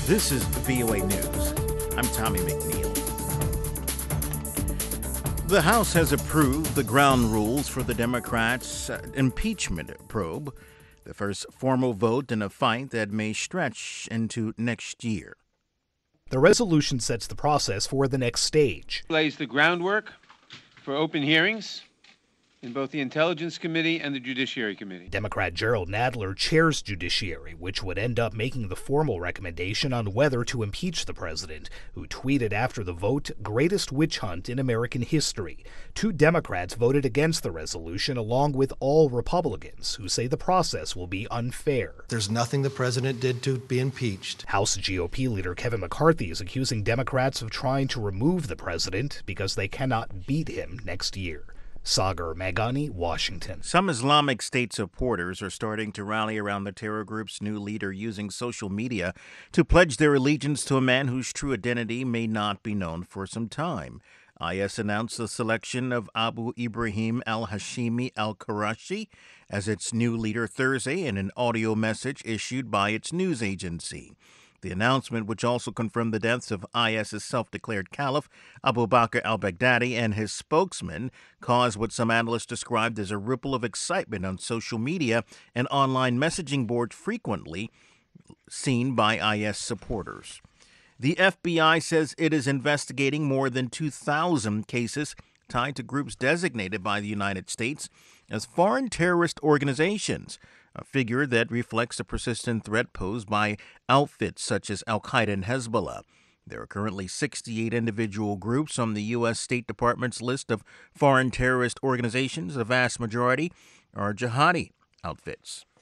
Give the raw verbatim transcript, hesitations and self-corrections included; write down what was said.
This is V O A News. I'm Tommy McNeil. The House has approved the ground rules for the Democrats' uh, impeachment probe, the first formal vote in a fight that may stretch into next year. The resolution sets the process for the next stage. Lays the groundwork for open hearings in both the Intelligence Committee and the Judiciary Committee. Democrat Gerald Nadler chairs Judiciary, which would end up making the formal recommendation on whether to impeach the president, who tweeted after the vote, "Greatest witch hunt in American history." Two Democrats voted against the resolution, along with all Republicans, who say the process will be unfair. There's nothing the president did to be impeached. House G O P leader Kevin McCarthy is accusing Democrats of trying to remove the president because they cannot beat him next year. Sagar Meghani, Washington. Some Islamic State supporters are starting to rally around the terror group's new leader, using social media to pledge their allegiance to a man whose true identity may not be known for some time. I S announced the selection of Abu Ibrahim al-Hashimi al-Qurashi as its new leader Thursday in an audio message issued by its news agency. The announcement, which also confirmed the deaths of IS's self-declared caliph, Abu Bakr al-Baghdadi, and his spokesman, caused what some analysts described as a ripple of excitement on social media and online messaging boards frequently seen by I S supporters. The F B I says it is investigating more than two thousand cases tied to groups designated by the United States as foreign terrorist organizations, a figure that reflects a persistent threat posed by outfits such as Al-Qaeda and Hezbollah. There are currently sixty-eight individual groups on the U S State Department's list of foreign terrorist organizations. The vast majority are jihadi outfits.